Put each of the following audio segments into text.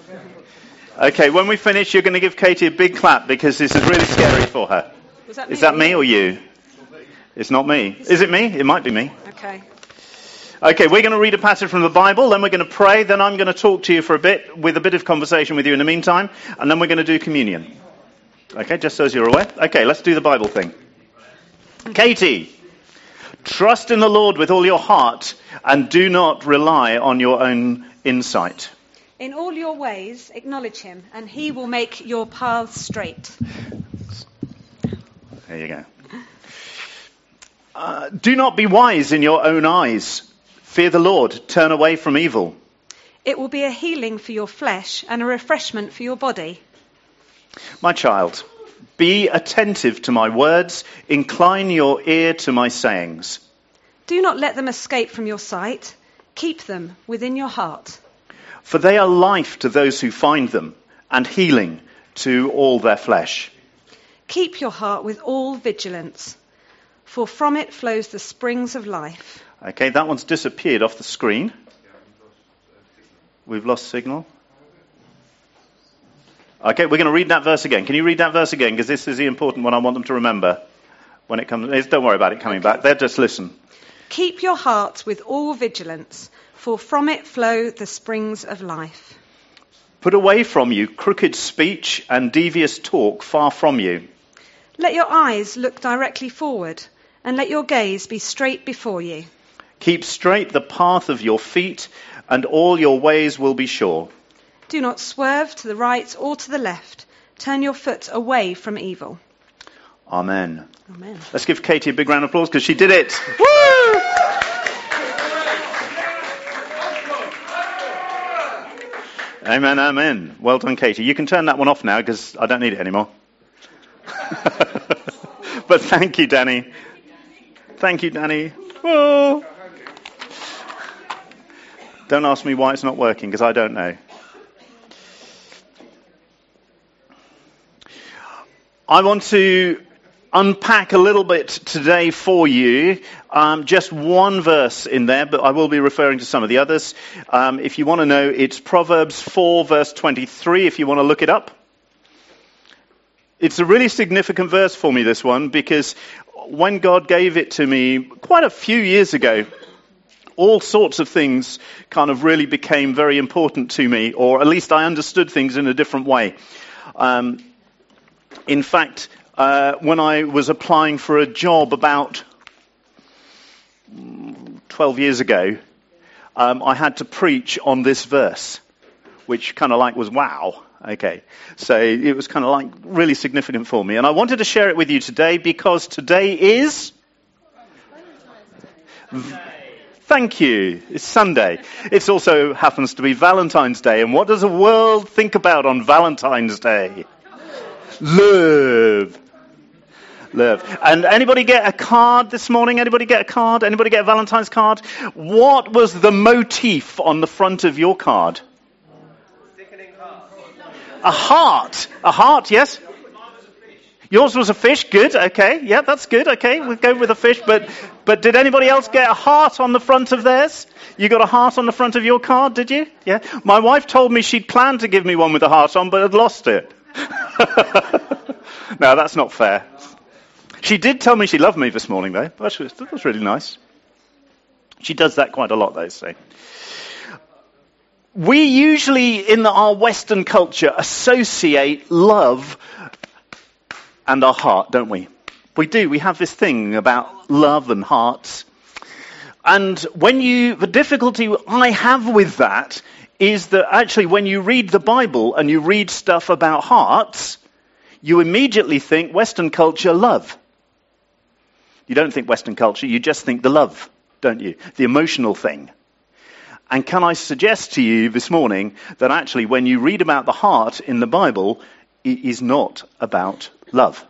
Okay, when we finish, you're going to give Katie a big clap because this is really scary for her. Is that me or you? It's not me. Is it me? It might be me. Okay. Okay, we're going to read a passage from the Bible, then we're going to pray, then I'm going to talk to you for a bit, with a bit of conversation with you in the meantime, and then we're going to do communion. Okay, just so as you're aware. Okay, let's do the Bible thing. Katie, trust in the Lord with all your heart, and do not rely on your own insight. In all your ways, acknowledge him, and he will make your paths straight. There you go. Do not be wise in your own eyes. Fear the Lord. Turn away from evil. It will be a healing for your flesh and a refreshment for your body. My child, be attentive to my words. Incline your ear to my sayings. Do not let them escape from your sight. Keep them within your heart. For they are life to those who find them, and healing to all their flesh. Keep your heart with all vigilance, for from it flows the springs of life. Okay, that one's disappeared off the screen. We've lost signal. Okay, we're going to read that verse again. Can you read that verse again? Because this is the important one I want them to remember when it comes. Don't worry about it coming back. They'll just listen. Keep your heart with all vigilance, for from it flow the springs of life. Put away from you crooked speech and devious talk far from you. Let your eyes look directly forward, and let your gaze be straight before you. Keep straight the path of your feet, and all your ways will be sure. Do not swerve to the right or to the left. Turn your foot away from evil. Amen. Amen. Let's give Katie a big round of applause because she did it. Woo! Amen, amen. Well done, Katie. You can turn that one off now because I don't need it anymore. But thank you, Danny. Thank you, Danny. Whoa. Don't ask me why it's not working because I don't know. I want to unpack a little bit today for you. Just one verse in there, but I will be referring to some of the others. If you want to know, it's Proverbs 4, verse 23, if you want to look it up. It's a really significant verse for me, this one, because when God gave it to me quite a few years ago, all sorts of things kind of really became very important to me, or at least I understood things in a different way. In fact, when I was applying for a job about 12 years ago, I had to preach on this verse, which kind of like was wow. Okay, so it was kind of like really significant for me. And I wanted to share it with you today because today is... Thank you. It's Sunday. It also happens to be Valentine's Day. And what does the world think about on Valentine's Day? Love. Love. And anybody get a card this morning? Anybody get a card? Anybody get a Valentine's card? What was the motif on the front of your card? A heart. A heart, yes? Yours was a fish. Good. Okay. Yeah, that's good. Okay. We'll go with a fish. But did anybody else get a heart on the front of theirs? You got a heart on the front of your card, did you? Yeah. My wife told me she'd planned to give me one with a heart on, but had lost it. No, that's not fair. She did tell me she loved me this morning, though. That was really nice. She does that quite a lot, though, so. We usually, in our Western culture, associate love and our heart, don't we? We do. We have this thing about love and hearts. And the difficulty I have with that is that actually when you read the Bible and you read stuff about hearts, you immediately think Western culture, love. You don't think Western culture, you just think the love, don't you? The emotional thing. And can I suggest to you this morning that actually when you read about the heart in the Bible, it is not about love.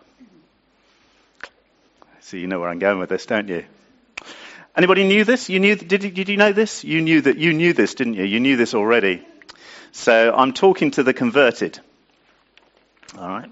So you know where I'm going with this, don't you? Anybody knew this? Did you know this? You knew this, didn't you? You knew this already. So I'm talking to the converted. All right.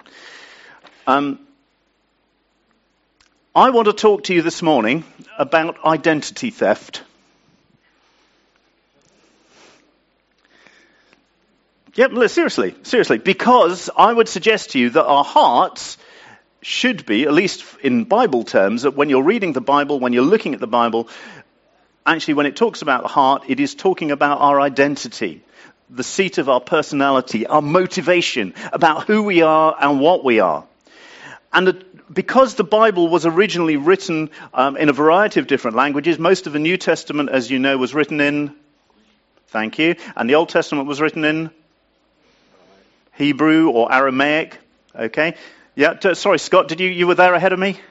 I want to talk to you this morning about identity theft. Yeah, seriously, because I would suggest to you that our hearts should be, at least in Bible terms, that when you're reading the Bible, when you're looking at the Bible, actually when it talks about the heart, it is talking about our identity, the seat of our personality, our motivation, about who we are and what we are. And because the Bible was originally written in a variety of different languages, most of the New Testament, as you know, was written in, thank you, and the Old Testament was written in Hebrew or Aramaic. Okay. Yeah, sorry, Scott, you were there ahead of me?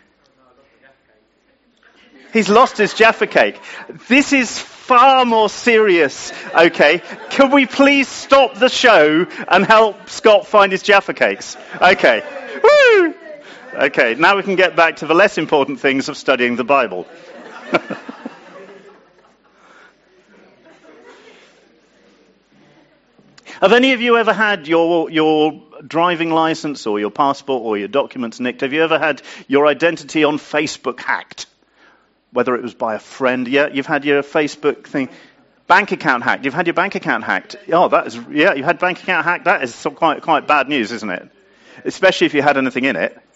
He's lost his Jaffa cake. This is far more serious, okay? Can we please stop the show and help Scott find his Jaffa cakes? Okay. Woo! Okay, now we can get back to the less important things of studying the Bible. Have any of you ever had your driving license or your passport or your documents nicked? Have you ever had your identity on Facebook hacked? Whether it was by a friend. Yeah, you've had your Facebook thing. Bank account hacked. You've had your bank account hacked. Oh, you had bank account hacked. That is quite bad news, isn't it? Especially if you had anything in it.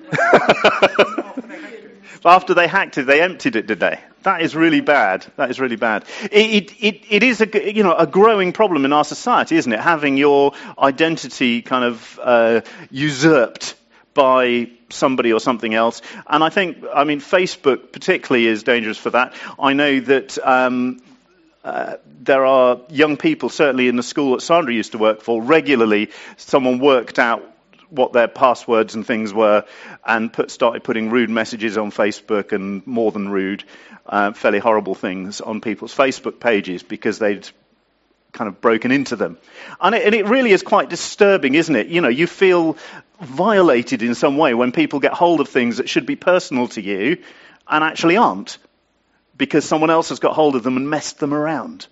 After they hacked it, they emptied it, did they? That is really bad. That is really bad. It is a growing problem in our society, isn't it? Having your identity kind of usurped by somebody or something else. And Facebook particularly is dangerous for that. I know that there are young people, certainly in the school that Sandra used to work for, regularly someone worked out what their passwords and things were and started putting rude messages on Facebook and more than rude, fairly horrible things on people's Facebook pages because they'd kind of broken into them. And it really is quite disturbing, isn't it? You know, you feel violated in some way when people get hold of things that should be personal to you and actually aren't because someone else has got hold of them and messed them around.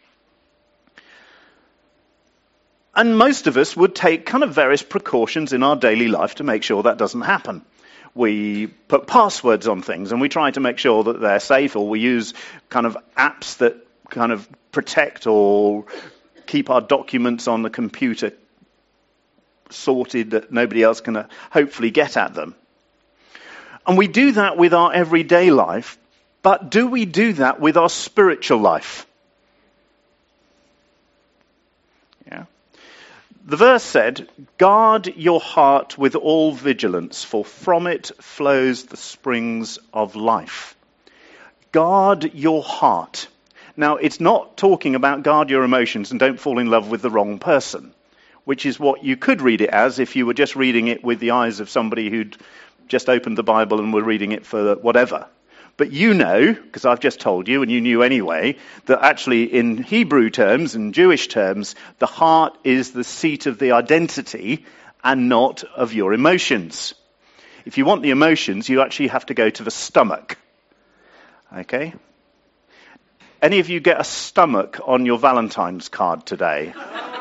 And most of us would take kind of various precautions in our daily life to make sure that doesn't happen. We put passwords on things and we try to make sure that they're safe, or we use kind of apps that kind of protect or keep our documents on the computer sorted that nobody else can hopefully get at them. And we do that with our everyday life, but do we do that with our spiritual life? Yeah. The verse said, "Guard your heart with all vigilance, for from it flows the springs of life." Guard your heart. Now, it's not talking about guard your emotions and don't fall in love with the wrong person, which is what you could read it as if you were just reading it with the eyes of somebody who'd just opened the Bible and were reading it for whatever. But you know, because I've just told you, and you knew anyway, that actually in Hebrew terms and Jewish terms, the heart is the seat of the identity and not of your emotions. If you want the emotions, you actually have to go to the stomach. Okay? Any of you get a stomach on your Valentine's card today?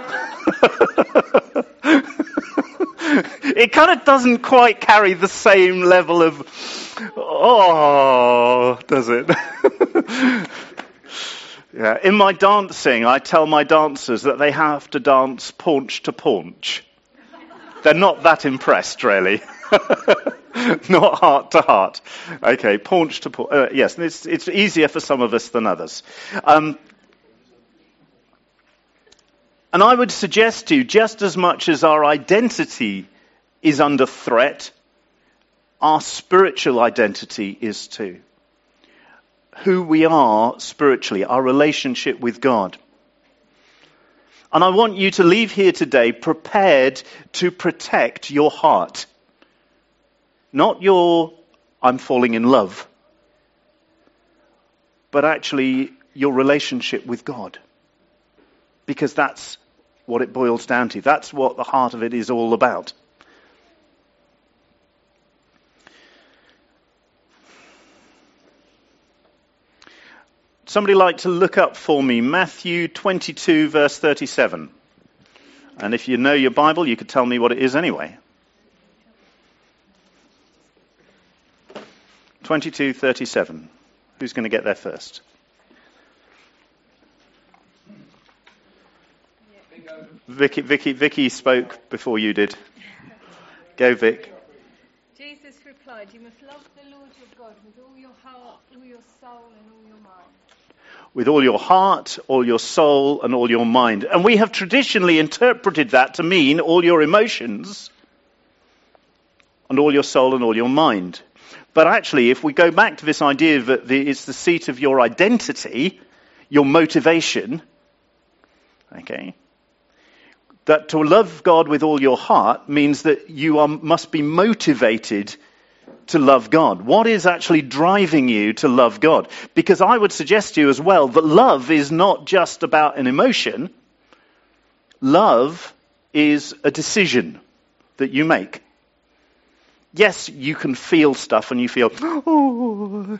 It kind of doesn't quite carry the same level of, does it? Yeah. In my dancing, I tell my dancers that they have to dance paunch to paunch. They're not that impressed, really. Not heart to heart. Okay, paunch to paunch. Yes, it's easier for some of us than others. And I would suggest to you, just as much as our identity is under threat, our spiritual identity is too. Who we are spiritually, our relationship with God. And I want you to leave here today prepared to protect your heart. Not your, I'm falling in love, but actually your relationship with God. Because that's what it boils down to. That's what the heart of it is all about. Somebody like to look up for me Matthew 22 verse 37. And if you know your Bible, you could tell me what it is anyway. 22:37. Who's going to get there first? Bingo. Vicky spoke before you did. Go, Vic. Jesus replied, "You must love the Lord your God with all your heart, all your soul, and all your mind." With all your heart, all your soul, and all your mind. And we have traditionally interpreted that to mean all your emotions and all your soul and all your mind. But actually, if we go back to this idea that it's the seat of your identity, your motivation, okay, that to love God with all your heart means that you must be motivated to love God. What is actually driving you to love God? Because I would suggest to you as well that love is not just about an emotion. Love is a decision that you make. Yes, you can feel stuff and you feel, oh.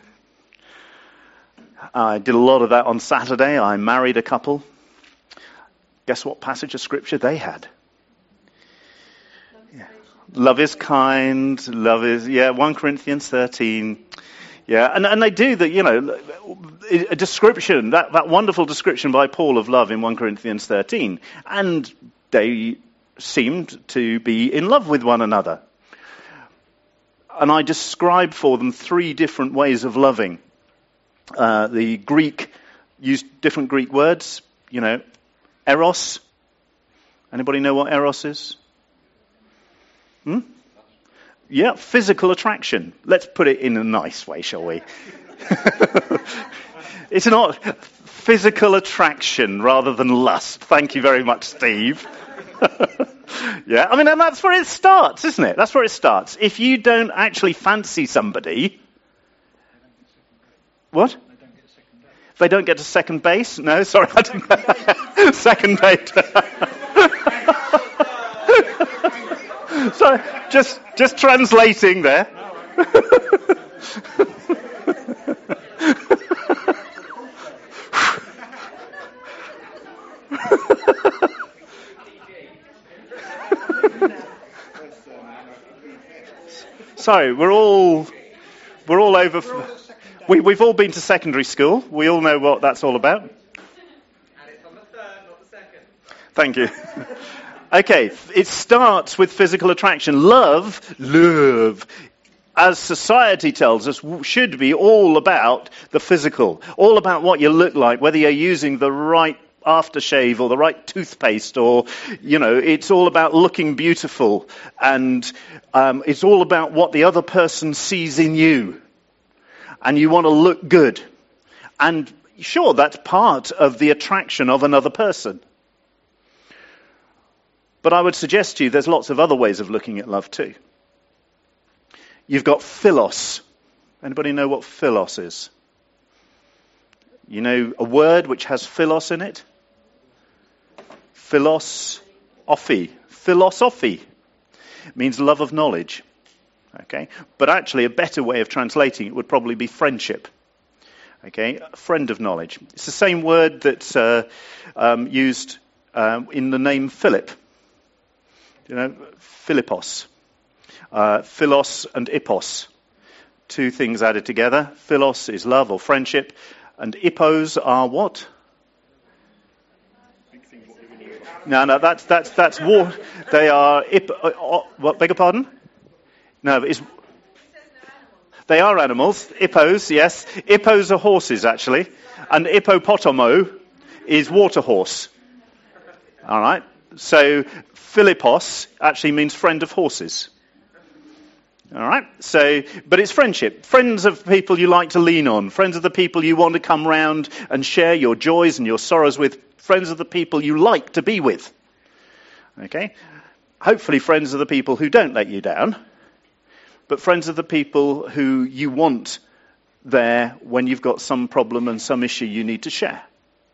I did a lot of that on Saturday. I married a couple. Guess what passage of scripture they had? Yeah. Love is kind. 1 Corinthians 13. Yeah, and they do that, a description, that wonderful description by Paul of love in 1 Corinthians 13. And they seemed to be in love with one another. And I describe for them 3 different ways of loving. The Greek used different Greek words, eros. Anybody know what eros is? Yeah, physical attraction. Let's put it in a nice way, shall we? It's not physical attraction rather than lust. Thank you very much, Steve. Yeah, and that's where it starts, isn't it? That's where it starts. If you don't actually fancy somebody... What? They don't get to second base? No, sorry, I didn't. Second date. Sorry, just translating there. Sorry, we're all over. We've all been to secondary school. We all know what that's all about. And it's on the third, not the second. Thank you. Okay, it starts with physical attraction. Love, as society tells us, should be all about the physical, all about what you look like, whether you're using the right aftershave or the right toothpaste, or it's all about looking beautiful, and it's all about what the other person sees in you, and you want to look good. And sure, that's part of the attraction of another person. But I would suggest to you there's lots of other ways of looking at love too. You've got philos. Anybody know what philos is? You know a word which has philos in it? Philosophy. Philosophy means love of knowledge. Okay? But actually a better way of translating it would probably be friendship. Okay? A friend of knowledge. It's the same word that's used in the name Philip. Philippos. Philos and ippos. 2 things added together. Philos is love or friendship, and ippos are what? No, that's war. They are what? Beg your pardon? No, they are animals. Ippos, yes. Ippos are horses, actually, and ippopotamo is water horse. All right. So Philippos actually means friend of horses. All right. But it's friendship. Friends of people you like to lean on. Friends of the people you want to come round and share your joys and your sorrows with. Friends of the people you like to be with. Okay. Hopefully friends of the people who don't let you down. But friends of the people who you want there when you've got some problem and some issue you need to share.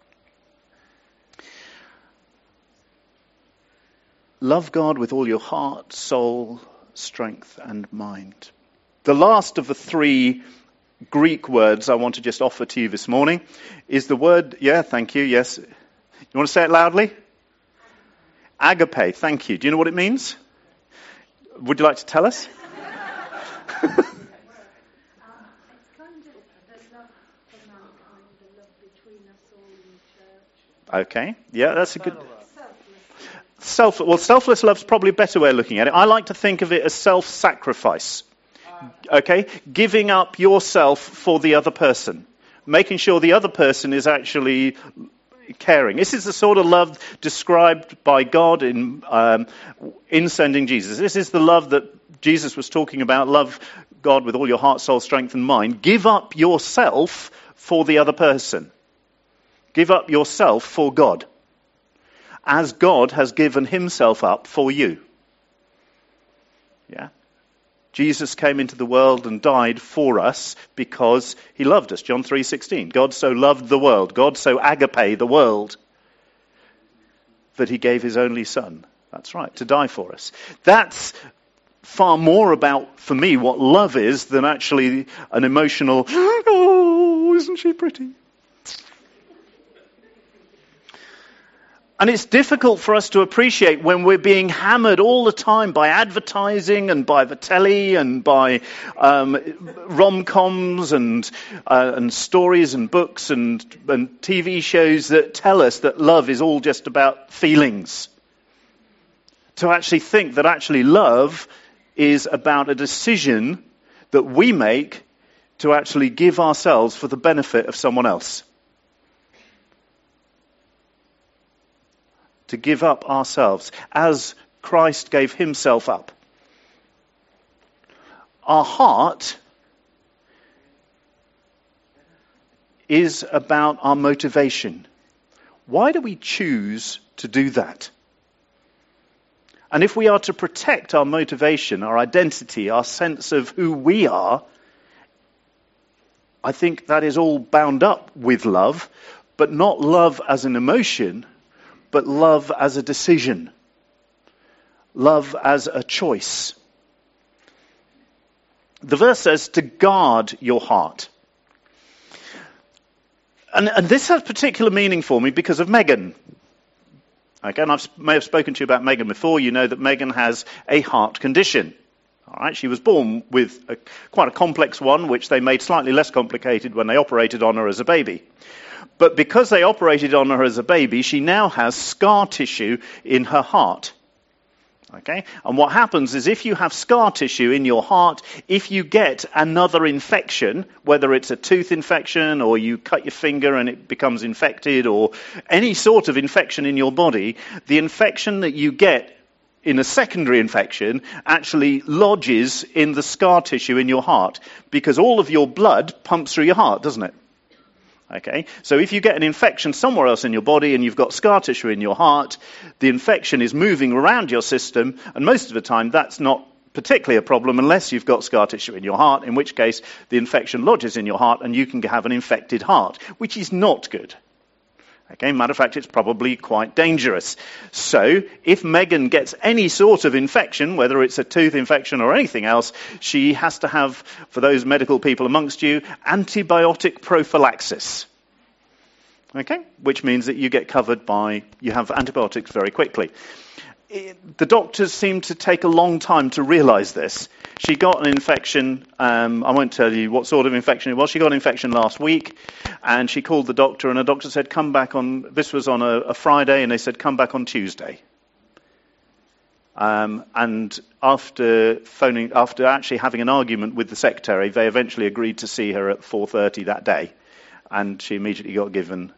Love God with all your heart, soul, strength, and mind. The last of the 3 Greek words I want to just offer to you this morning is the word, thank you, yes. You want to say it loudly? Agape, thank you. Do you know what it means? Would you like to tell us? It's kind of the love for mankind, the love between us all in the church. Okay, yeah, that's a good... selfless love's probably a better way of looking at it. I like to think of it as self-sacrifice. Okay? Giving up yourself for the other person. Making sure the other person is actually caring. This is the sort of love described by God in sending Jesus. This is the love that Jesus was talking about. Love God with all your heart, soul, strength and mind. Give up yourself for the other person. Give up yourself for God. As God has given himself up for you. Yeah? Jesus came into the world and died for us because he loved us. John 3:16. God so loved the world. God so agape the world that he gave his only son. That's right, to die for us. That's far more about, for me, what love is than actually an emotional, oh, isn't she pretty? And it's difficult for us to appreciate when we're being hammered all the time by advertising and by the telly and by rom-coms and stories and books and TV shows that tell us that love is all just about feelings. To actually think that actually love is about a decision that we make to actually give ourselves for the benefit of someone else. To give up ourselves as Christ gave himself up. Our heart is about our motivation. Why do we choose to do that? And if we are to protect our motivation, our identity, our sense of who we are, I think that is all bound up with love, but not love as an emotion, but love as a decision. Love as a choice. The verse says to guard your heart. And this has particular meaning for me because of Megan. Okay, and I may have spoken to you about Megan before. You know that Megan has a heart condition. All right, she was born with quite a complex one, which they made slightly less complicated when they operated on her as a baby. But because they operated on her as a baby, she now has scar tissue in her heart. Okay? And what happens is if you have scar tissue in your heart, if you get another infection, whether it's a tooth infection or you cut your finger and it becomes infected or any sort of infection in your body, the infection that you get in a secondary infection actually lodges in the scar tissue in your heart because all of your blood pumps through your heart, doesn't it? Okay, so if you get an infection somewhere else in your body and you've got scar tissue in your heart, the infection is moving around your system, and most of the time that's not particularly a problem unless you've got scar tissue in your heart, in which case the infection lodges in your heart and you can have an infected heart, which is not good. Okay, matter of fact, it's probably quite dangerous. So, if Megan gets any sort of infection, whether it's a tooth infection or anything else, she has to have, for those medical people amongst you, antibiotic prophylaxis. Okay, which means that you have antibiotics very quickly. The doctors seem to take a long time to realise this. She got an infection, I won't tell you what sort of infection it was, she got an infection last week, and she called the doctor, and the doctor said, come back on, this was on a Friday, and they said, come back on Tuesday. And after actually having an argument with the secretary, they eventually agreed to see her at 4:30 that day, and she immediately got given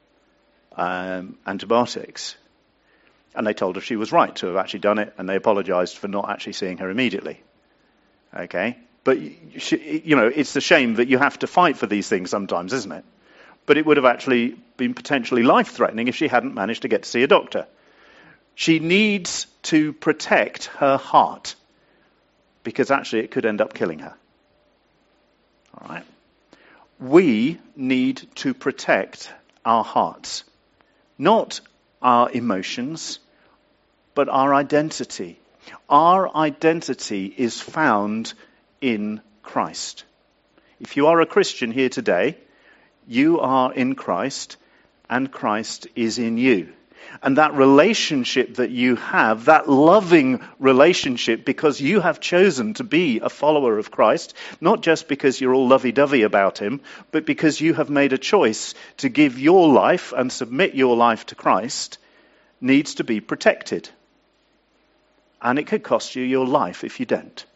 antibiotics. And they told her she was right to have actually done it, and they apologised for not actually seeing her immediately. Okay? But, it's a shame that you have to fight for these things sometimes, isn't it? But it would have actually been potentially life-threatening if she hadn't managed to get to see a doctor. She needs to protect her heart, because actually it could end up killing her. All right? We need to protect our hearts. Not our emotions, but our identity. Our identity is found in Christ. If you are a Christian here today, you are in Christ and Christ is in you. And that relationship that you have, that loving relationship, because you have chosen to be a follower of Christ, not just because you're all lovey-dovey about him, but because you have made a choice to give your life and submit your life to Christ, needs to be protected. And it could cost you your life if you don't.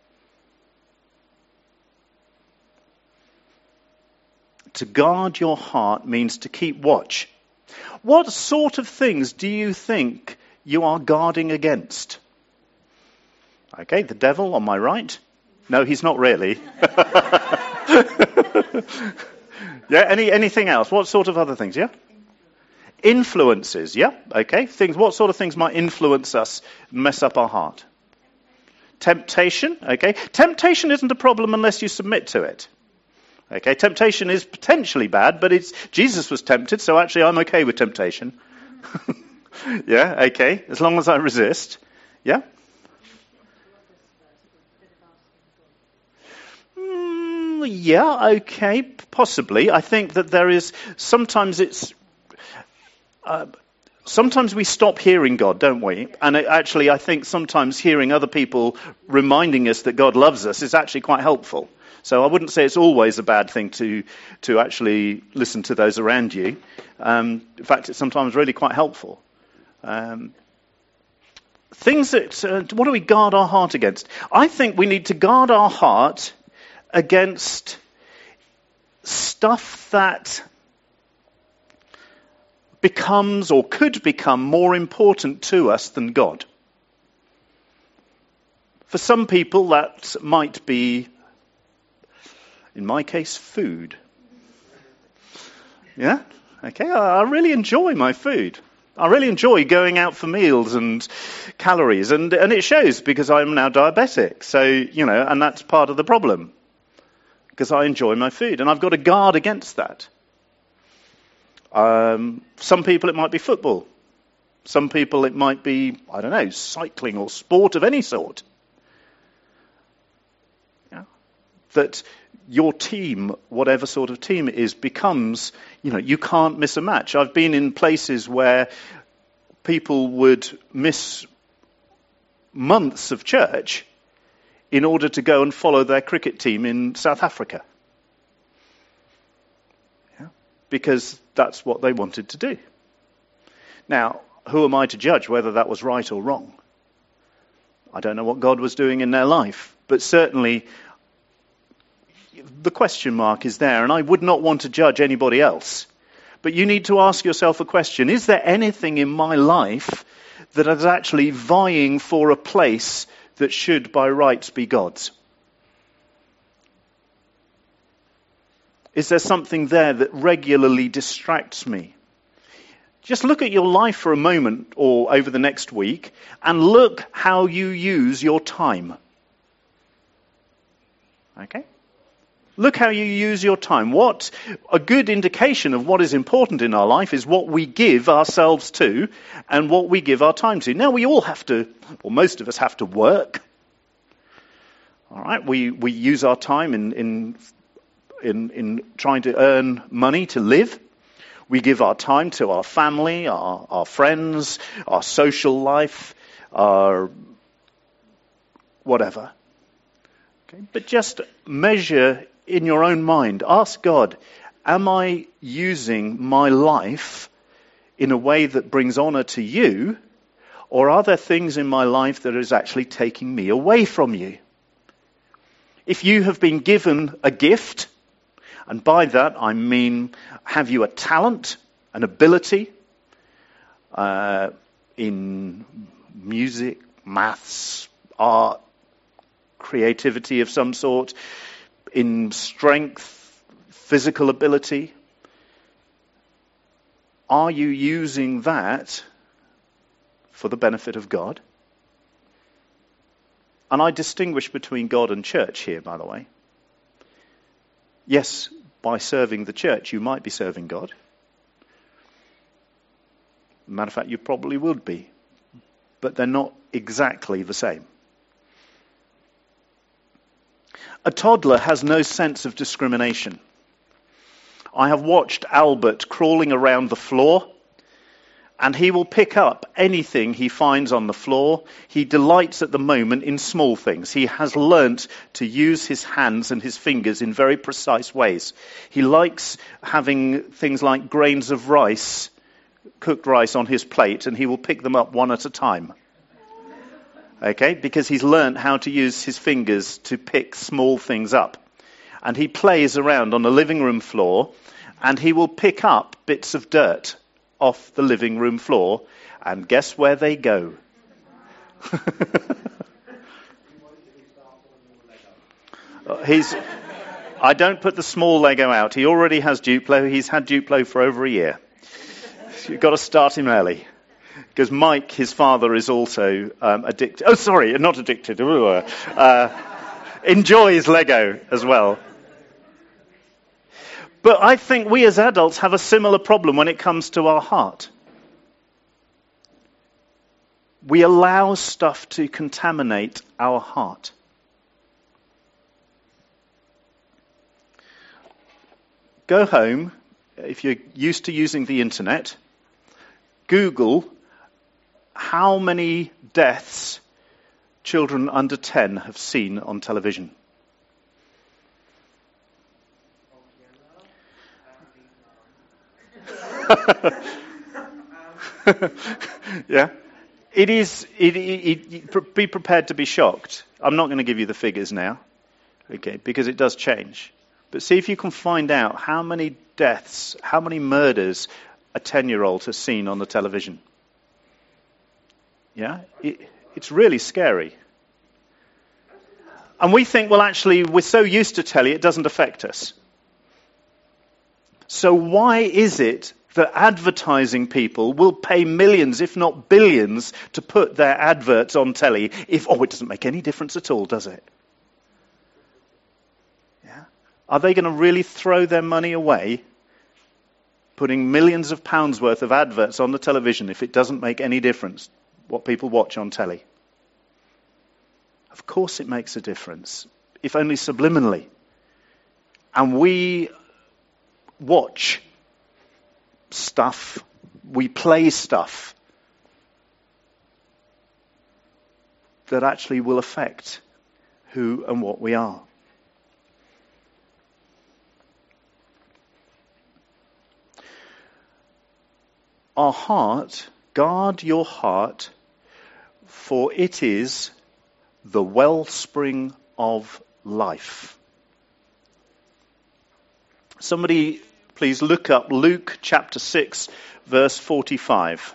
To guard your heart means to keep watch. What sort of things do you think you are guarding against? Okay, the devil on my right. No, he's not really. Yeah, anything else? What sort of other things? Yeah? Influences, yeah? Okay, things. What sort of things might influence us, mess up our heart? Temptation, okay? Temptation isn't a problem unless you submit to it. Okay, temptation is potentially bad, but Jesus was tempted, so actually I'm okay with temptation. Yeah, okay, as long as I resist. Yeah? Yeah, okay, possibly. I think that there is, sometimes we stop hearing God, don't we? And actually, I think sometimes hearing other people reminding us that God loves us is actually quite helpful. So I wouldn't say it's always a bad thing to actually listen to those around you. In fact, it's sometimes really quite helpful. Things that, what do we guard our heart against? I think we need to guard our heart against stuff that becomes or could become more important to us than God. For some people, that might be, in my case, food. Yeah? Okay, I really enjoy my food. I really enjoy going out for meals and calories, and it shows because I'm now diabetic. So, and that's part of the problem. Because I enjoy my food, and I've got to guard against that. Some people it might be football. Some people it might be, I don't know, cycling or sport of any sort. Yeah. That your team, whatever sort of team it is, becomes, you can't miss a match. I've been in places where people would miss months of church in order to go and follow their cricket team in South Africa. Yeah? Because that's what they wanted to do. Now, who am I to judge whether that was right or wrong? I don't know what God was doing in their life, but certainly the question mark is there, and I would not want to judge anybody else. But you need to ask yourself a question: is there anything in my life that is actually vying for a place that should by rights be God's? Is there something there that regularly distracts me? Just look at your life for a moment or over the next week and look how you use your time. Okay? Look how you use your time. What a good indication of what is important in our life is what we give ourselves to and what we give our time to. Now, we all have to, or most of us have to work. All right, we use our time in trying to earn money to live. We give our time to our family, our friends, our social life, our whatever. Okay? But just measure in your own mind. Ask God, am I using my life in a way that brings honor to you, or are there things in my life that is actually taking me away from you? If you have been given a gift, and by that I mean, have you a talent, an ability in music, maths, art, creativity of some sort, in strength, physical ability? Are you using that for the benefit of God? And I distinguish between God and church here, by the way. Yes, by serving the church, you might be serving God. Matter of fact, you probably would be. But they're not exactly the same. A toddler has no sense of discrimination. I have watched Albert crawling around the floor, and he will pick up anything he finds on the floor. He delights at the moment in small things. He has learnt to use his hands and his fingers in very precise ways. He likes having things like grains of rice, cooked rice on his plate, and he will pick them up one at a time. Okay, because he's learnt how to use his fingers to pick small things up. And he plays around on the living room floor, and he will pick up bits of dirt off the living room floor, and guess where they go? I don't put the small Lego out. He already has Duplo. He's had Duplo for over a year. So you've got to start him early. Because Mike, his father, is also addicted. Oh, sorry, not addicted. Enjoys Lego as well. But I think we as adults have a similar problem when it comes to our heart. We allow stuff to contaminate our heart. Go home, if you're used to using the internet, Google how many deaths children under 10 have seen on television. Yeah. Be prepared to be shocked. I'm not going to give you the figures now, okay, because it does change. But see if you can find out how many deaths, how many murders a 10-year-old has seen on the television. Yeah? It's really scary. And we think, well, actually, we're so used to telly, it doesn't affect us. So why is it that advertising people will pay millions, if not billions, to put their adverts on telly if, it doesn't make any difference at all, does it? Yeah. Are they going to really throw their money away putting millions of pounds worth of adverts on the television if it doesn't make any difference what people watch on telly? Of course it makes a difference, if only subliminally. And we watch stuff, we play stuff that actually will affect who and what we are. Our heart, guard your heart, for it is the wellspring of life. Somebody please look up Luke chapter 6, verse 45.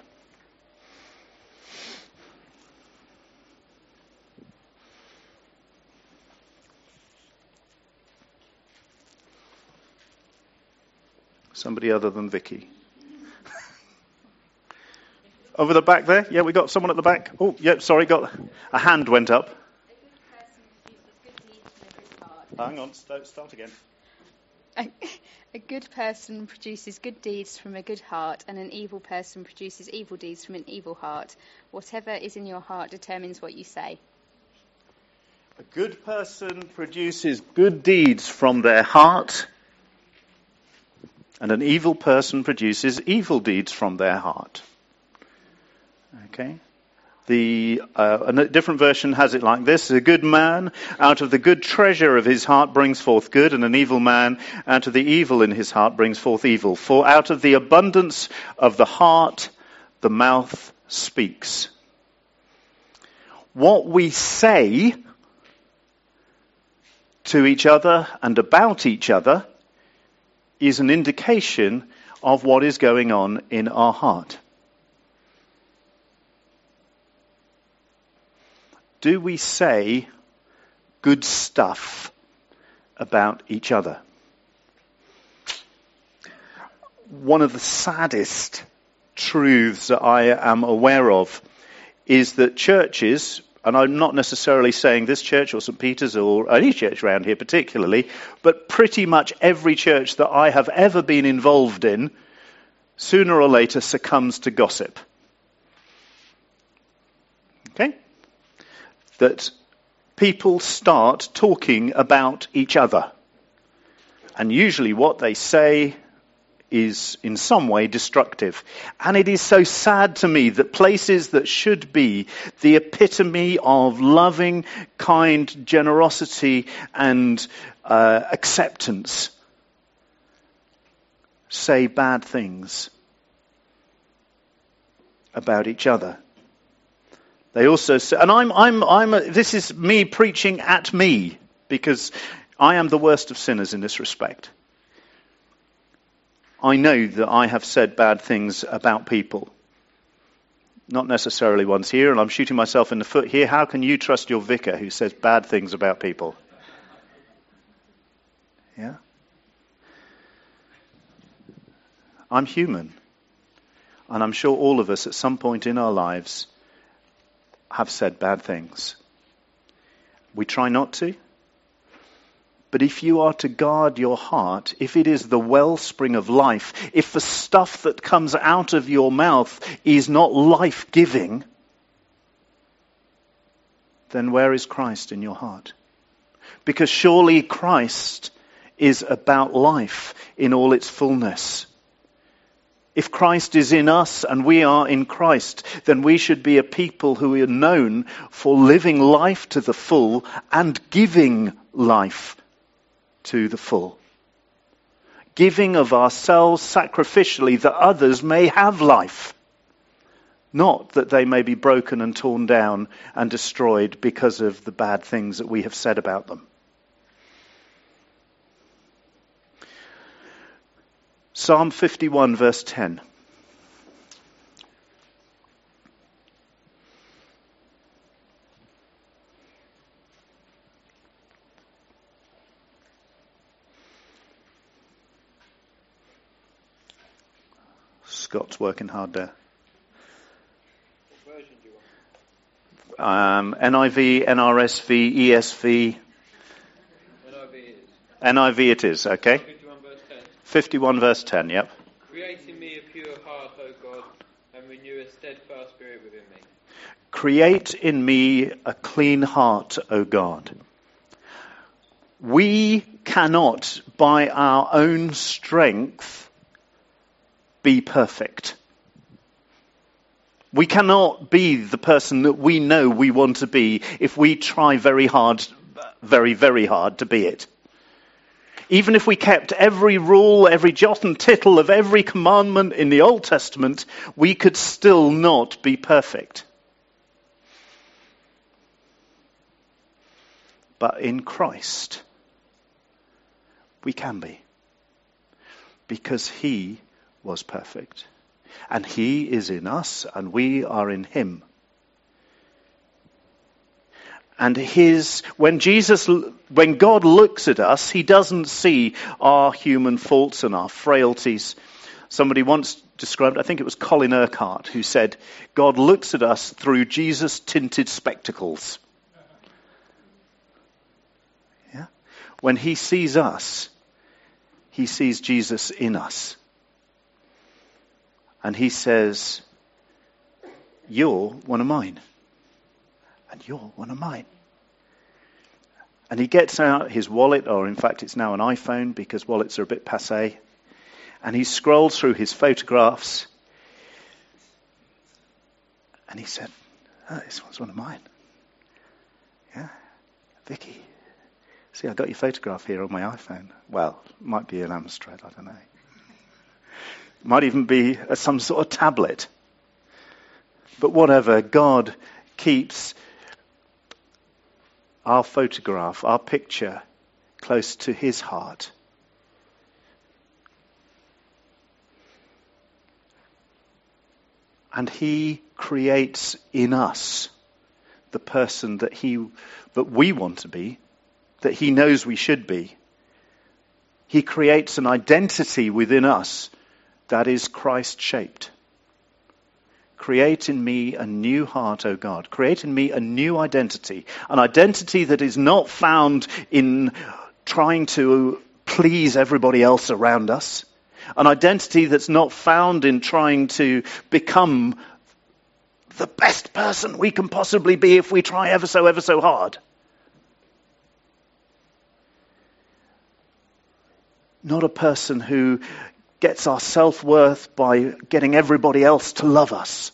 Somebody other than Vicky. Over the back there? Yeah, we got someone at the back. Oh, yeah, sorry, got a hand went up. Hang on, start again. A good person produces good deeds from a good heart, and an evil person produces evil deeds from an evil heart. Whatever is in your heart determines what you say. A good person produces good deeds from their heart, and an evil person produces evil deeds from their heart. Okay? A different version has it like this: a good man out of the good treasure of his heart brings forth good, and an evil man out of the evil in his heart brings forth evil. For out of the abundance of the heart, the mouth speaks. What we say to each other and about each other is an indication of what is going on in our heart. Do we say good stuff about each other? One of the saddest truths that I am aware of is that churches, and I'm not necessarily saying this church or St. Peter's or any church around here particularly, but pretty much every church that I have ever been involved in, sooner or later succumbs to gossip. Okay? That people start talking about each other. And usually what they say is in some way destructive. And it is so sad to me that places that should be the epitome of loving, kind, generosity and acceptance say bad things about each other. They also say, and this is me preaching at me, because I am the worst of sinners in this respect. I know that I have said bad things about people. Not necessarily ones here, and I'm shooting myself in the foot here. How can you trust your vicar who says bad things about people? Yeah? I'm human. And I'm sure all of us at some point in our lives have said bad things. We try not to. But if you are to guard your heart, if it is the wellspring of life, if the stuff that comes out of your mouth is not life-giving, then where is Christ in your heart? Because surely Christ is about life in all its fullness. If Christ is in us and we are in Christ, then we should be a people who are known for living life to the full and giving life to the full. Giving of ourselves sacrificially that others may have life. Not that they may be broken and torn down and destroyed because of the bad things that we have said about them. Psalm 51 verse 10. Scott's working hard there. What version do you want? NIV, NRSV, ESV. NIV it is. NIV it is, okay. 51 verse 10. 51 verse 10, yep. Create in me a pure heart, O God, and renew a steadfast spirit within me. Create in me a clean heart, O God. We cannot, by our own strength, be perfect. We cannot be the person that we know we want to be if we try very hard, very, very hard to be it. Even if we kept every rule, every jot and tittle of every commandment in the Old Testament, we could still not be perfect. But in Christ, we can be. Because He was perfect. And He is in us, and we are in Him. And when God looks at us, He doesn't see our human faults and our frailties. Somebody once described, I think it was Colin Urquhart, who said, God looks at us through Jesus tinted spectacles. Yeah? When He sees us, He sees Jesus in us. And He says, you're one of mine. And you're one of mine. And He gets out his wallet, or in fact it's now an iPhone because wallets are a bit passé. And he scrolls through his photographs. And he said, oh, this one's one of mine. Yeah, Vicky. See, I got your photograph here on my iPhone. Well, it might be an Amstrad, I don't know. It might even be some sort of tablet. But whatever, God keeps our photograph, our picture, close to His heart. And He creates in us the person that we want to be, that He knows we should be. He creates an identity within us that is Christ-shaped. Create in me a new heart, O God. Create in me a new identity. An identity that is not found in trying to please everybody else around us. An identity that's not found in trying to become the best person we can possibly be if we try ever so hard. Not a person who gets our self-worth by getting everybody else to love us.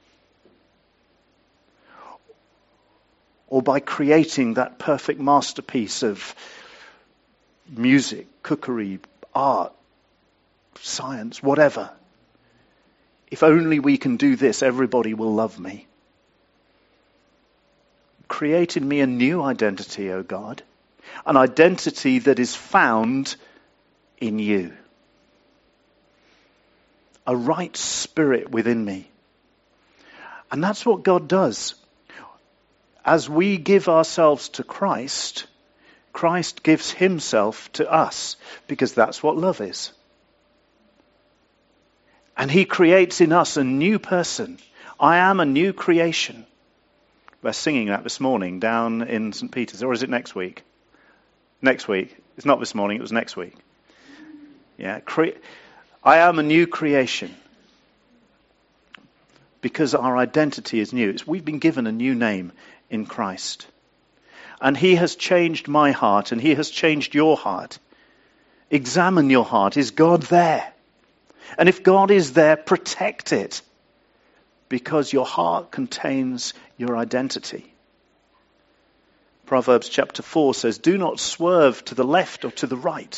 Or by creating that perfect masterpiece of music, cookery, art, science, whatever. If only we can do this, everybody will love me. create in me a new identity, O God, an identity that is found in you. A right spirit within me. And that's what God does. As we give ourselves to Christ, Christ gives himself to us, because that's what love is. And he creates in us a new person. I am a new creation. We're singing that this morning down in St. Peter's. Or is it next week? Next week. It's not this morning, it was next week. Yeah, I am a new creation. Because our identity is new. We've been given a new name in Christ. And he has changed my heart, and he has changed your heart. Examine your heart. Is God there? And if God is there, protect it. Because your heart contains your identity. Proverbs chapter 4 says, do not swerve to the left or to the right.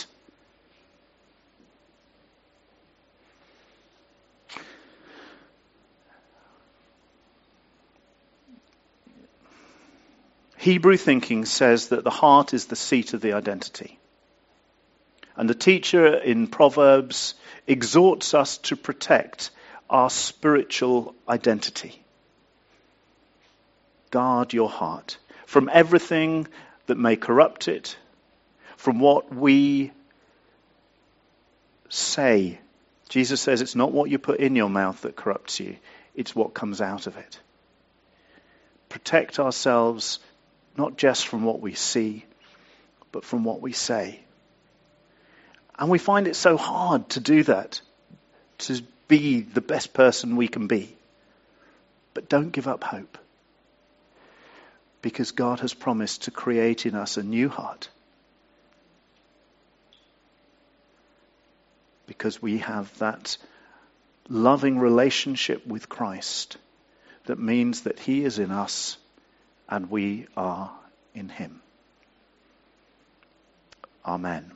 Hebrew thinking says that the heart is the seat of the identity. And the teacher in Proverbs exhorts us to protect our spiritual identity. Guard your heart from everything that may corrupt it, from what we say. Jesus says it's not what you put in your mouth that corrupts you, it's what comes out of it. Protect ourselves not just from what we see, but from what we say. And we find it so hard to do that, to be the best person we can be. But don't give up hope. Because God has promised to create in us a new heart. Because we have that loving relationship with Christ that means that he is in us and we are in him. Amen.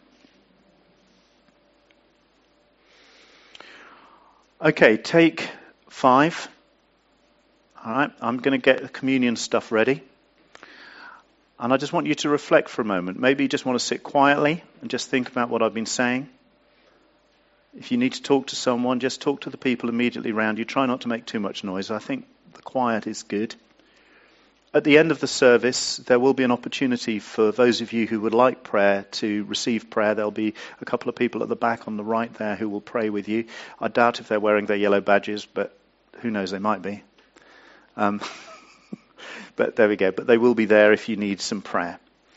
Okay, take 5. All right, I'm going to get the communion stuff ready. And I just want you to reflect for a moment. Maybe you just want to sit quietly and just think about what I've been saying. If you need to talk to someone, just talk to the people immediately around you. Try not to make too much noise. I think the quiet is good. At the end of the service, there will be an opportunity for those of you who would like prayer to receive prayer. There'll be a couple of people at the back on the right there who will pray with you. I doubt if they're wearing their yellow badges, but who knows, they might be. But there we go. But they will be there if you need some prayer.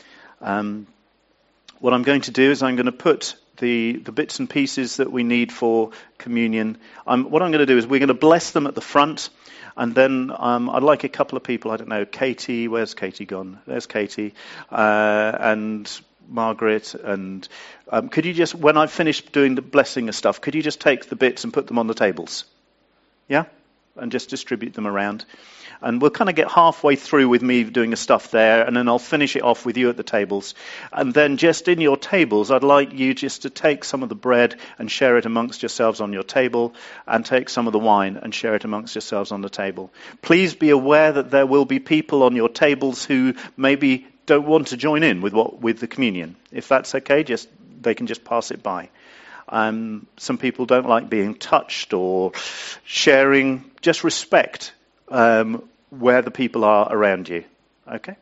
What I'm going to do is I'm going to put the bits and pieces that we need for communion. What I'm going to do is we're going to bless them at the front. And then I'd like a couple of people, I don't know, Katie, where's Katie gone? There's Katie, and Margaret, and could you just, when I've finished doing the blessing of stuff, could you just take the bits and put them on the tables? Yeah? And just distribute them around. And we'll kind of get halfway through with me doing the stuff there, and then I'll finish it off with you at the tables. And then just in your tables, I'd like you just to take some of the bread and share it amongst yourselves on your table, and take some of the wine and share it amongst yourselves on the table. Please be aware that there will be people on your tables who maybe don't want to join in with the communion. If that's okay, they can just pass it by. Some people don't like being touched or sharing. Just respect where the people are around you. Okay?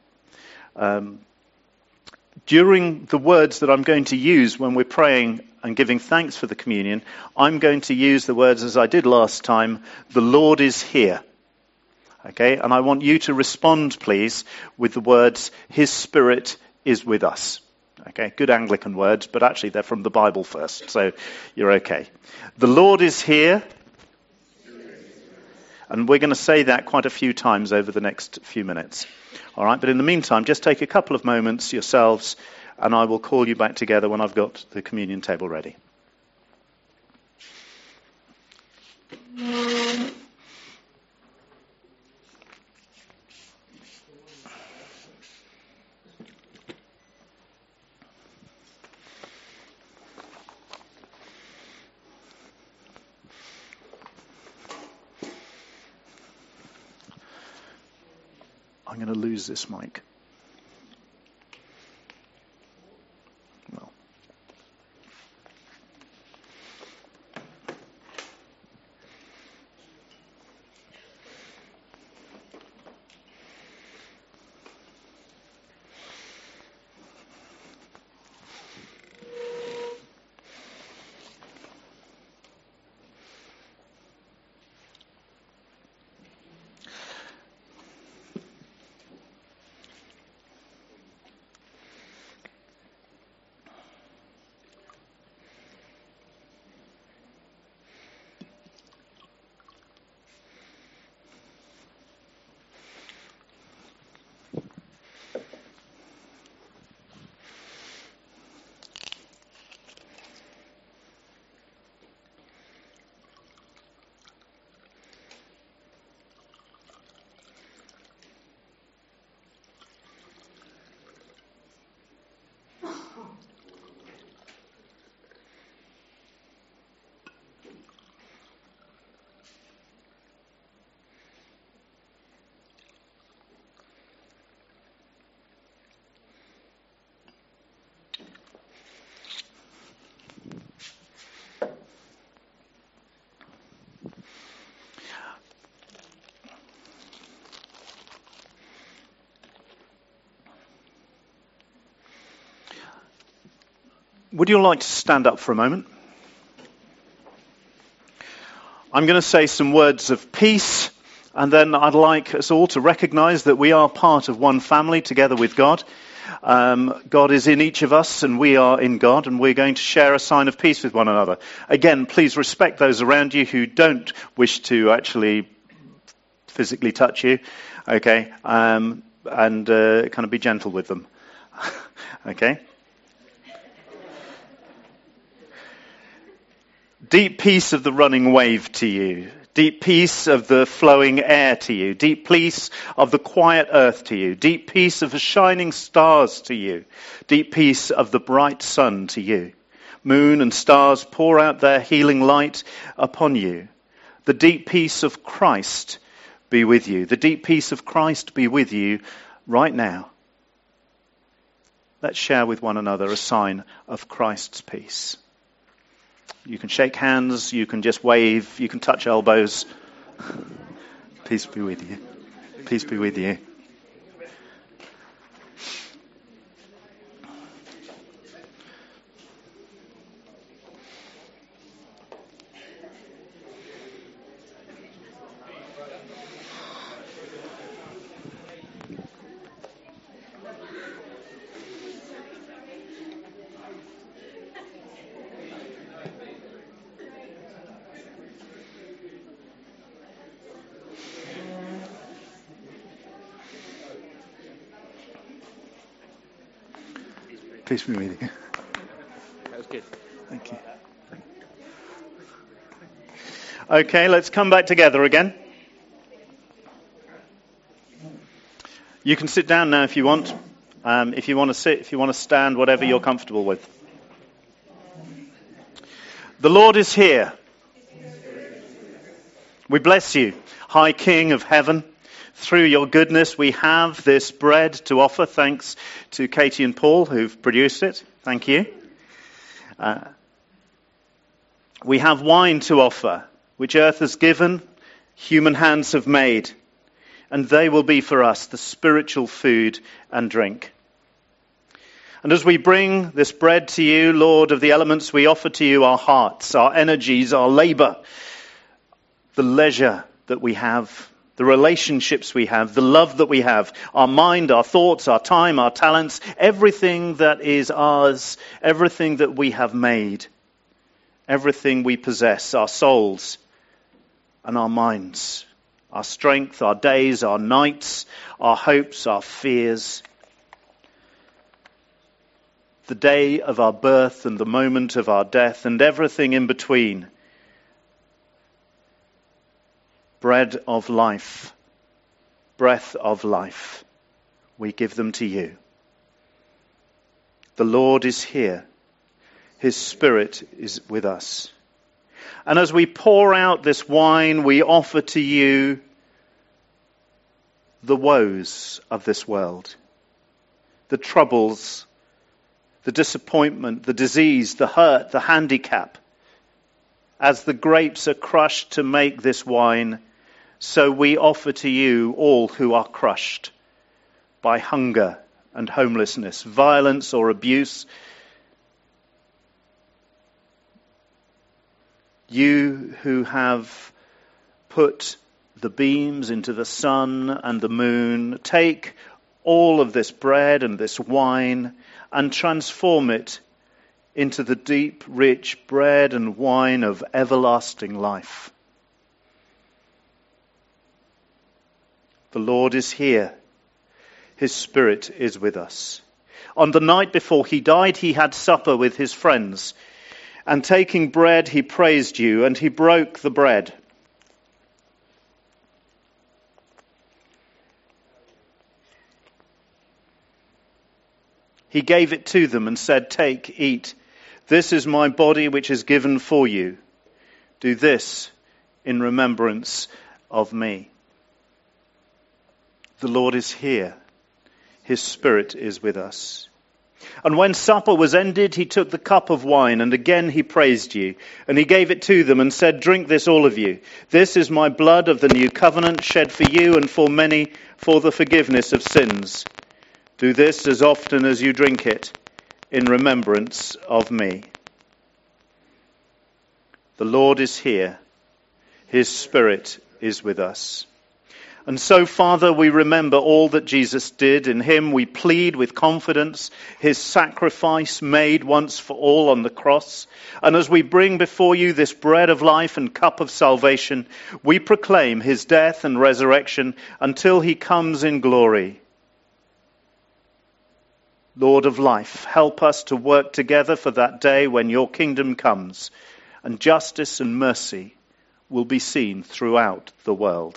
During the words that I'm going to use when we're praying and giving thanks for the communion, I'm going to use the words as I did last time, the Lord is here. Okay? And I want you to respond, please, with the words, his Spirit is with us. Okay? Good Anglican words, but actually they're from the Bible first, so you're okay. The Lord is here. And we're going to say that quite a few times over the next few minutes. All right, but in the meantime, just take a couple of moments yourselves, and I will call you back together when I've got the communion table ready. I'm going to lose this mic. Well. Would you like to stand up for a moment? I'm going to say some words of peace, and then I'd like us all to recognize that we are part of one family together with God. God is in each of us, and we are in God, and we're going to share a sign of peace with one another. Again, please respect those around you who don't wish to actually physically touch you, okay? And kind of be gentle with them, okay? Deep peace of the running wave to you. Deep peace of the flowing air to you. Deep peace of the quiet earth to you. Deep peace of the shining stars to you. Deep peace of the bright sun to you. Moon and stars pour out their healing light upon you. The deep peace of Christ be with you. The deep peace of Christ be with you right now. Let's share with one another a sign of Christ's peace. You can shake hands, you can just wave, you can touch elbows. Peace be with you. Peace be with you. Peace be with you. That was good. Thank you. Okay, let's come back together again. You can sit down now if you want. If you want to sit, if you want to stand, whatever you're comfortable with. The Lord is here. We bless you, High King of heaven. Through your goodness, we have this bread to offer. Thanks to Katie and Paul who've produced it. Thank you. We have wine to offer, which earth has given, human hands have made, and they will be for us the spiritual food and drink. And as we bring this bread to you, Lord of the elements, we offer to you our hearts, our energies, our labor, the leisure that we have, the relationships we have, the love that we have, our mind, our thoughts, our time, our talents, everything that is ours, everything that we have made, everything we possess, our souls and our minds, our strength, our days, our nights, our hopes, our fears, the day of our birth and the moment of our death and everything in between. Bread of life, breath of life, we give them to you. The Lord is here. His Spirit is with us. And as we pour out this wine, we offer to you the woes of this world, the troubles, the disappointment, the disease, the hurt, the handicap. As the grapes are crushed to make this wine, so we offer to you all who are crushed by hunger and homelessness, violence or abuse. You who have put the beams into the sun and the moon, take all of this bread and this wine and transform it into the deep, rich bread and wine of everlasting life. The Lord is here. His Spirit is with us. On the night before he died, he had supper with his friends. And taking bread, he praised you, and he broke the bread. He gave it to them and said, "Take, eat. This is my body which is given for you. Do this in remembrance of me." The Lord is here. His Spirit is with us. And when supper was ended, he took the cup of wine, and again he praised you. And he gave it to them and said, "Drink this, all of you. This is my blood of the new covenant, shed for you and for many for the forgiveness of sins. Do this as often as you drink it in remembrance of me." The Lord is here. His Spirit is with us. And so, Father, we remember all that Jesus did. In him we plead with confidence his sacrifice made once for all on the cross. And as we bring before you this bread of life and cup of salvation, we proclaim his death and resurrection until he comes in glory. Lord of life, help us to work together for that day when your kingdom comes and justice and mercy will be seen throughout the world.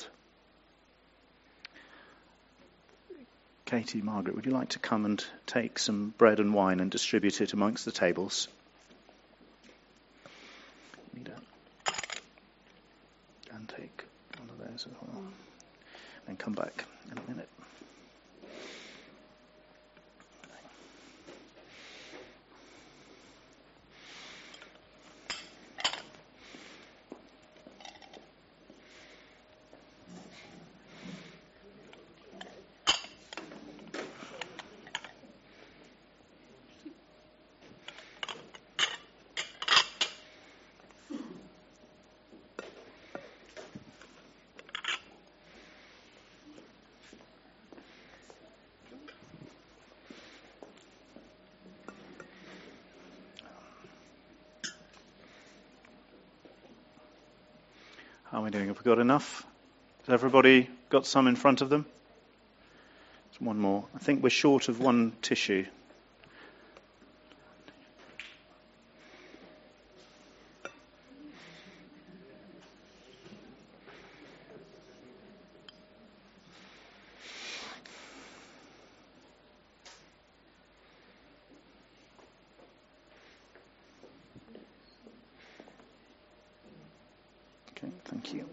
Katie, Margaret, would you like to come and take some bread and wine and distribute it amongst the tables? And take one of those as well. And come back in a minute. How are we doing? Have we got enough? Has everybody got some in front of them? There's one more. I think we're short of one tissue. Okay, thank you.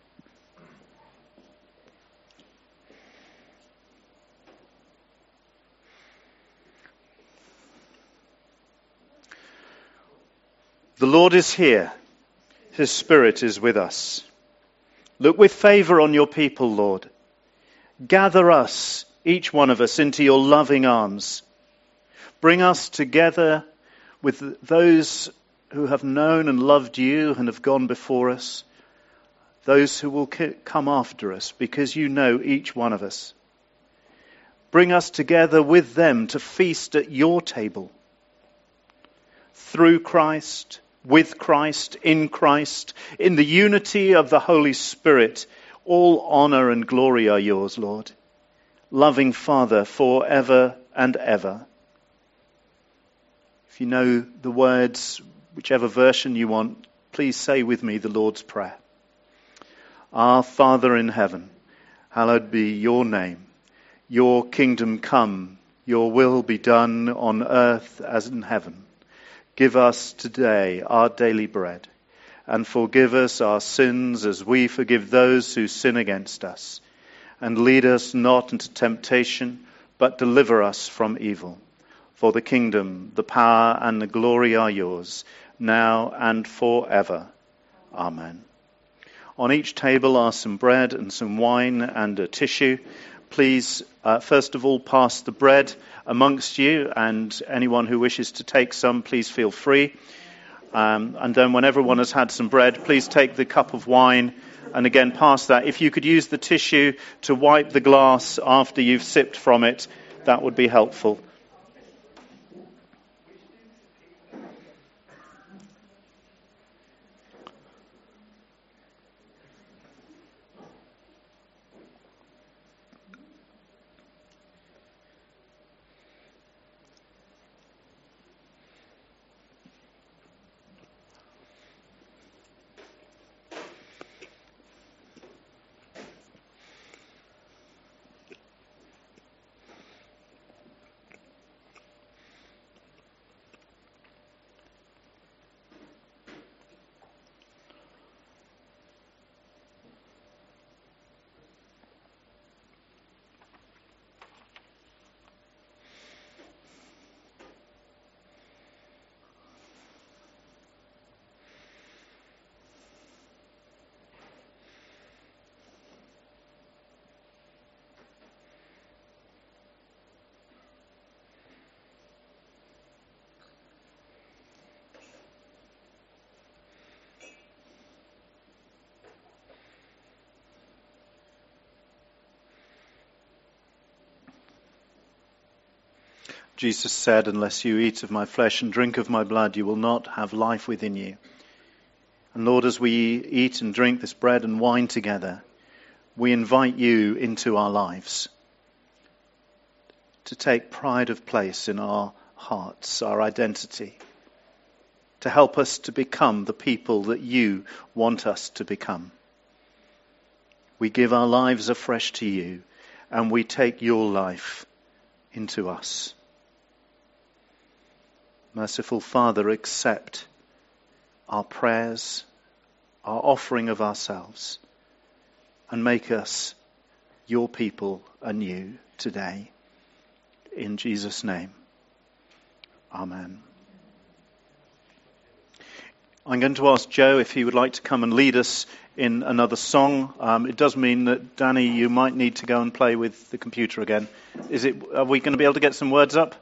The Lord is here. His Spirit is with us. Look with favour on your people, Lord. Gather us, each one of us, into your loving arms. Bring us together with those who have known and loved you and have gone before us. Those who will come after us, because you know each one of us. Bring us together with them to feast at your table. Through Christ, with Christ, in the unity of the Holy Spirit, all honour and glory are yours, Lord. Loving Father, forever and ever. If you know the words, whichever version you want, please say with me the Lord's Prayer. Our Father in heaven, hallowed be your name. Your kingdom come, your will be done on earth as in heaven. Give us today our daily bread, and forgive us our sins as we forgive those who sin against us. and lead us not into temptation, but deliver us from evil. For the kingdom, the power, and the glory are yours, now and forever. Amen. On each table are some bread and some wine and a tissue. Please, first of all, pass the bread amongst you, and anyone who wishes to take some, please feel free. And then when everyone has had some bread, please take the cup of wine and again pass that. If you could use the tissue to wipe the glass after you've sipped from it, that would be helpful. Jesus said, unless you eat of my flesh and drink of my blood, you will not have life within you. And Lord, as we eat and drink this bread and wine together, we invite you into our lives to take pride of place in our hearts, our identity, to help us to become the people that you want us to become. We give our lives afresh to you, and we take your life into us. Merciful Father, accept our prayers, our offering of ourselves, and make us your people anew today. In Jesus' name, amen. I'm going to ask Joe if he would like to come and lead us in another song. It does mean that, Danny, you might need to go and play with the computer again. Are we going to be able to get some words up?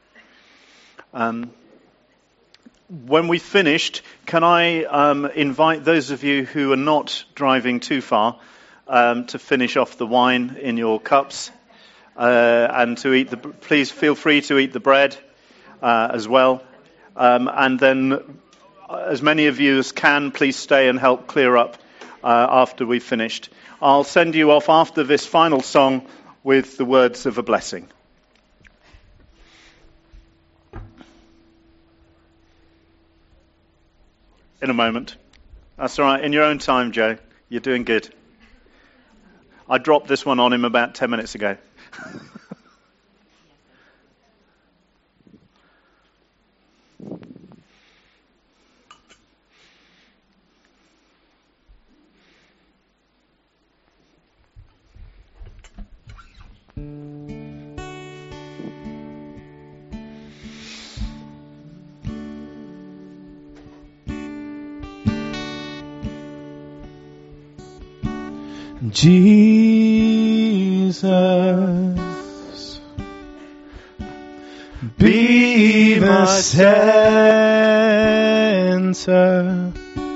When we've finished, can I invite those of you who are not driving too far to finish off the wine in your cups and to eat please feel free to eat the bread as well. And then as many of you as can, please stay and help clear up after we've finished. I'll send you off after this final song with the words of a blessing. In a moment. That's all right. In your own time, Joe. You're doing good. I dropped this one on him about 10 minutes ago. Jesus, be my center,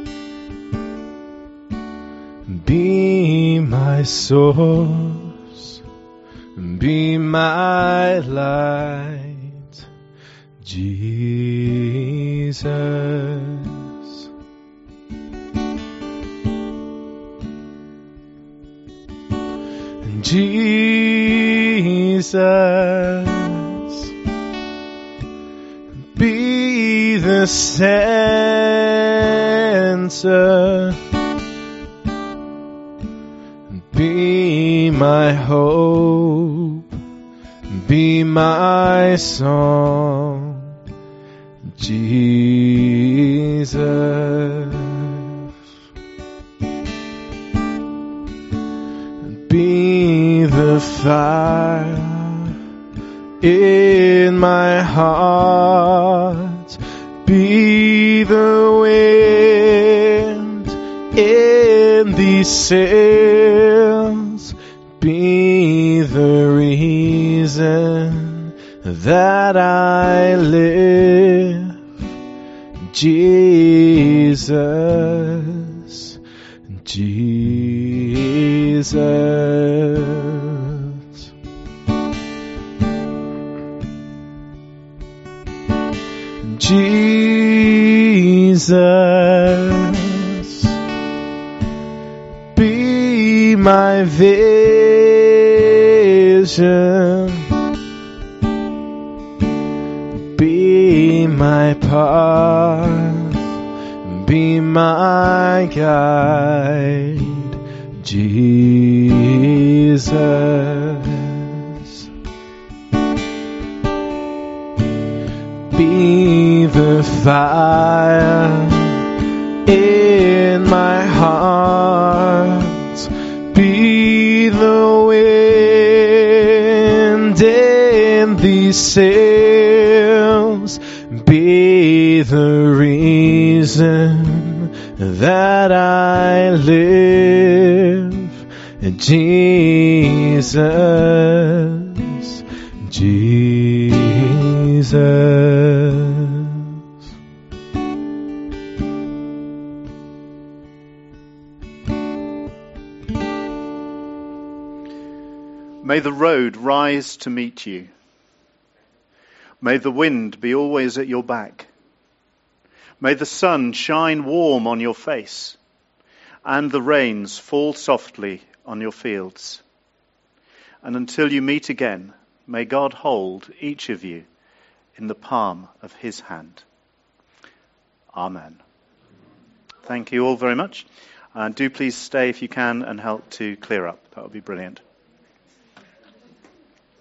be my source, be my light, Jesus. Jesus, be the center, be my hope, be my song, Jesus. Be fire in my heart. Be the wind in these sails. Be the reason that I live. Jesus, Jesus. Jesus, be my vision, be my path, be my guide, Jesus. Be the fire in my heart. Be the wind in these sails. Be the reason that I live. Jesus, Jesus. May the road rise to meet you. May the wind be always at your back. May the sun shine warm on your face, and the rains fall softly on your fields. And until you meet again, may God hold each of you in the palm of his hand. Amen. Thank you all very much. And do please stay if you can and help to clear up. That would be brilliant.